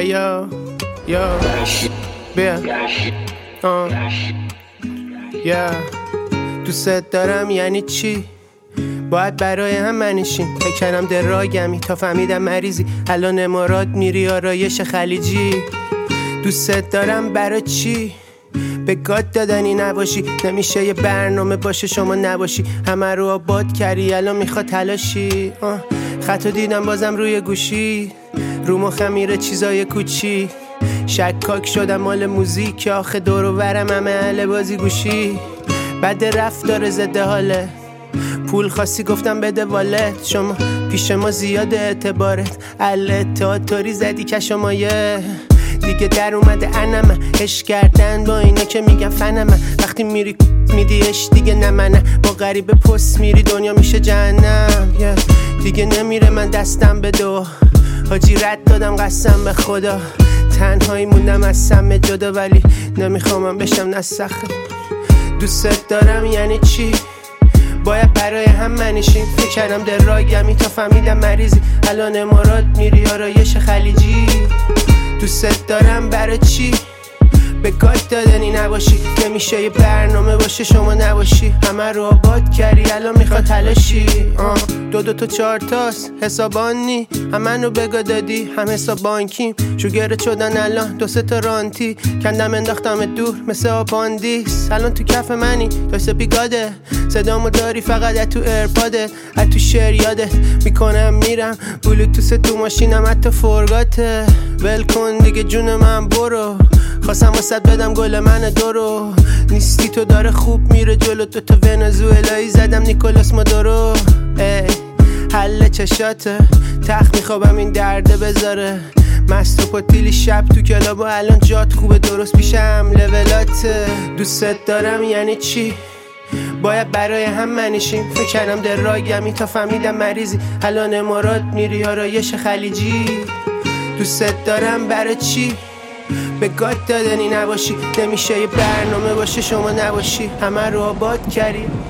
یا بیا یا دوست دارم یعنی چی؟ باید برای هم منشیم. فکر کردم دراگمی تا فهمیدم مریضی. الان امارات میری آرایش خلیجی. دوست دارم برای چی؟ به گاد دادنی نباشی. نمیشه یه برنامه باشه شما نباشی. همه رو آباد کردی الان میخواد تلاشی. خطو دیدم بازم روی گوشی. رو مخم میره چیزای کوچی. شکاک شدم مال موزیک. آخه دور و برم همه اهل بازی گوشی. بد رفتار زده حاله. پول خواستی گفتم بده والت. شما پیش ما زیاد اعتبارت. الاتاتوری زدی کشمایه. دیگه در اومده انمه. عشق کردن با اینا که میگن فنمه. وقتی میری میدیش دیگه نمنه. با غریبه پست میری دنیا میشه جهنم. دیگه نمیره من دستم به دو. حاجی رد دادم قسم به خدا. تنهایی موندم از سم جدا. ولی نمیخوام بشم نسخه. دوست دارم یعنی چی؟ باید برای هم منشیم. فکر کردم دراگمی تا فهمیدم مریضی. الان امارات میری آرایش خلیجی. دوست دارم برای چی؟ به گاد دادنی نباشی. نمیشه یه برنامه باشه شما نباشی. همه رو آباد کردی الان میخواد تلاشی. دو تا 4 تاست حسابانی. همه رو بگا دادی هم حساب بانکیم. شوگرت شدن الان 2-3 تا رانتی. کندم انداختم دور مثل آپاندیس. الان تو کف منی دست بیگاده. صدامو داری فقط از تو ایرپاده. از تو شعر یادت میکنم میرم. بلوتوث تو ماشینم حتی فرگاته. ول کن دیگه جون من برو. خواستم واسه بدم گل من دورو. نیستی تو داره خوب میره جلو. 2 تا ونزوئلایی زدم نیکولاس مادورو. حل چشاته. تخت میخوابم این درده بذاره. مست و پاتیلی شب تو کلاب و الان جات خوبه درست پیشم لولاته. دوست دارم یعنی چی؟ باید برای هم منشیم. فکر کردم دراگمی تا فهمیدم مریضی. الان امارات میری آرایش خلیجی. دوست دارم برای چی؟ به گاد دادنی نباشی. نمیشه یه برنامه باشه شما نباشی. همه رو آباد کردی.